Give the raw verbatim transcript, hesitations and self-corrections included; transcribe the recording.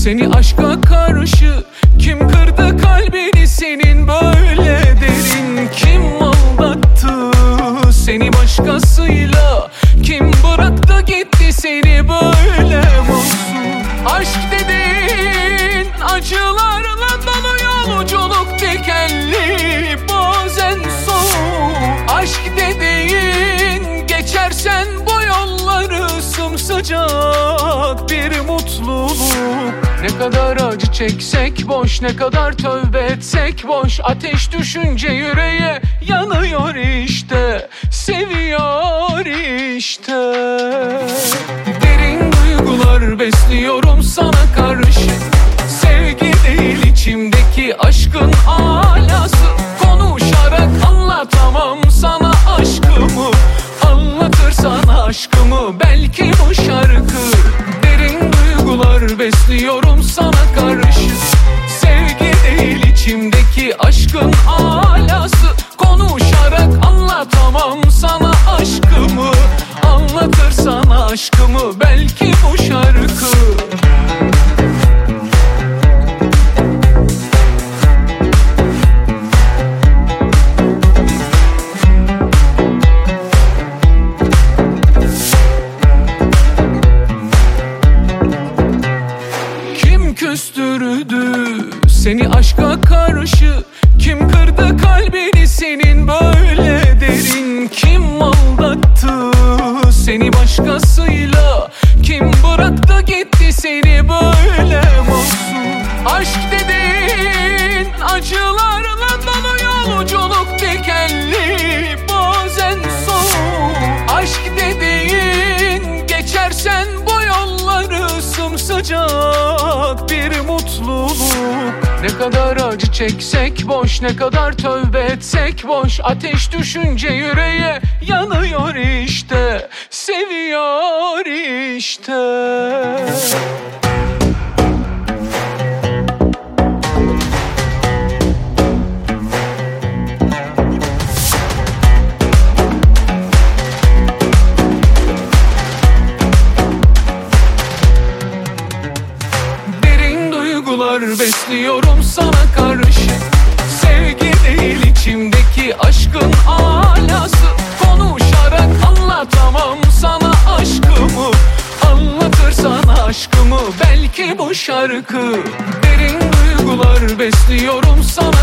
Seni aşka karşı kim kırdı kalbini senin böyle derin? Kim aldattı seni başkasıyla? Kim bıraktı gitti seni böyle mahzun? Aşk dediğin acılarla dolu yolculuk dikenli, bazen soğuk. Aşk dediğin geçersen bu yolları sımsıcak bir mutluluk. Ne kadar acı çeksek boş, ne kadar tövbe etsek boş. Ateş düşünce yüreğe yanıyor işte, seviyor işte. Derin duygular besliyorum sana karşı. Sevgi değil içimdeki aşkın alası. Konuşarak anlatamam sana aşkımı, anlatırsan aşkımı belki bu şarkı. Derin duygular besliyorum sana karşı. Sevgi değil içimdeki aşkın alası. Konuşarak anlatamam sana aşkımı, anlatırsan aşkımı belki bu şarkı. Küstürdü seni aşka karşı, kim kırdı kalbini senin böyle derin? Kim aldattı seni başkasıyla? Kim bıraktı gitti seni böyle mahzun? Aşk dediğin acılarla dolu yolculuk dikenli, bazen soğuk. Aşk dediğin geçersen bu yolları sımsıcak bir mutluluk. Ne kadar acı çeksek boş, ne kadar tövbe etsek boş. Ateş düşünce yüreğe yanıyor işte, seviyor işte. Besliyorum sana karşı. Sevgi değil içimdeki aşkın alası. Konuşarak anlatamam sana aşkımı, anlatırsan aşkımı belki bu şarkı. Derin duygular besliyorum sana